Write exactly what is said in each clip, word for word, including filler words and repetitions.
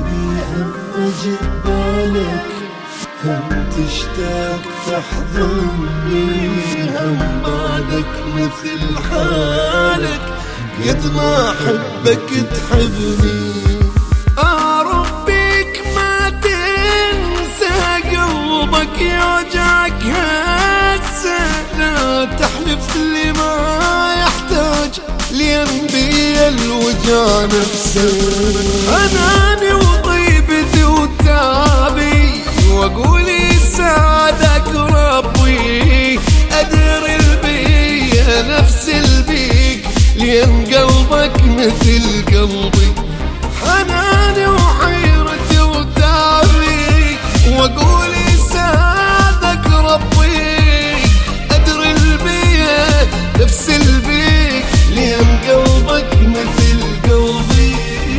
حبيبي هم جبالك، هم تشتاق تحضني، هم بعدك مثل حالك قد ما أحبك تحبني. أربيك ما تنسى قلبك يوجعك هسه، لا تحلف لي ما يحتاج لينبي الوجع نفسه. أناني وطيبتي وتعبي وأقول يساعدك ربي، أدري البيا نفس البيك لين قلبك مثل قلبي. حناني وحيرتي وتعبي وأقول يساعدك ربي، أدري البيا نفس البيك لين قلبك مثل قلبي.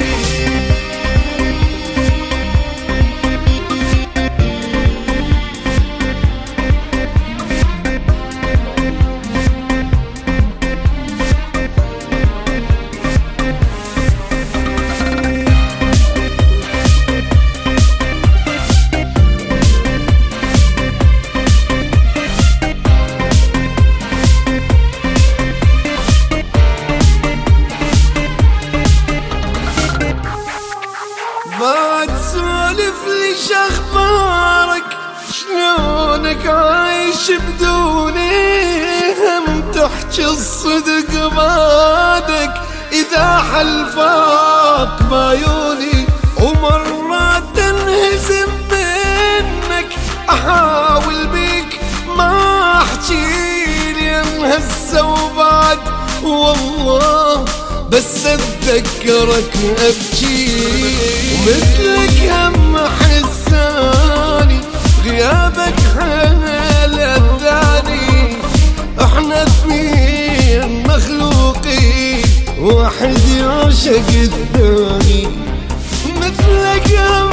ما تسولف لي شخبارك، شلونك عايش بدوني، هم تحكي الصدق بعدك إذا حلفاك بعيوني. ومرات تنهزم منك أحاول بيك ما أحكي لين هسه وبعد والله بس اتذكرك ابكي. ومثلك هم حساني غيابك حال الثاني، احنا اثنين مخلوقين واحد يعشق الثاني. مثلك